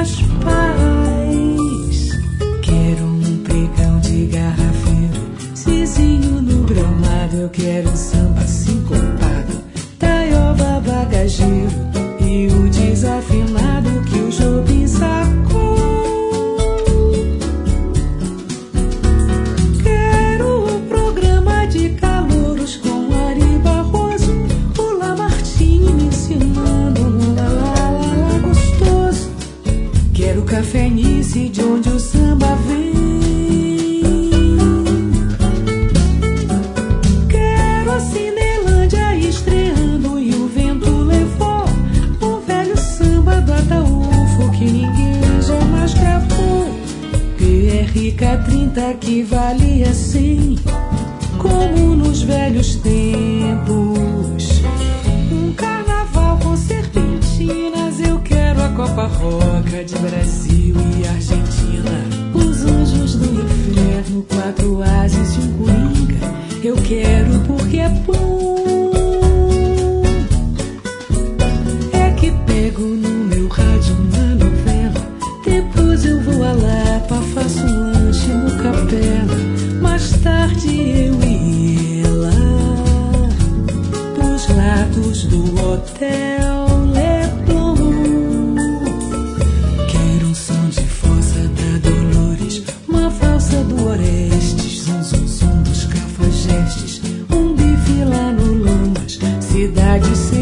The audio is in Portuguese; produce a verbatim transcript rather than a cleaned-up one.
mais paz. Quero um pregão de garrafeiro, vizinho no gramado. Eu quero um samba sincopado, taioba bagageiro e o desafinado que o Jobim sacou. Quero o programa de calouros com Ari Barroso, o Lamartine me ensinando um lalala gostoso. Quero café Nice, de onde o samba vem. Quero a Cinelândia estreando e o vento levou o velho samba do Ataúfo que ninguém jamais gravou. P R K trinta que valia cem, como nos velhos tempos. Um carnaval com serpentinas, eu quero a Copa Roca de Brasil e Argentina. Os anjos do inferno, quatro ases e um coringa, eu quero porque é bom. É que pego no meu rádio uma novela, depois eu vou a Lapa, faço um lanche no Capela. Mais tarde eu e ela, dos lados do Hotel Leblon. Quero um som de Fossa da Dolores, uma valsa do Orestes, zum zum zum dos Cafajestes, um bife lá no Lomas, cidade sem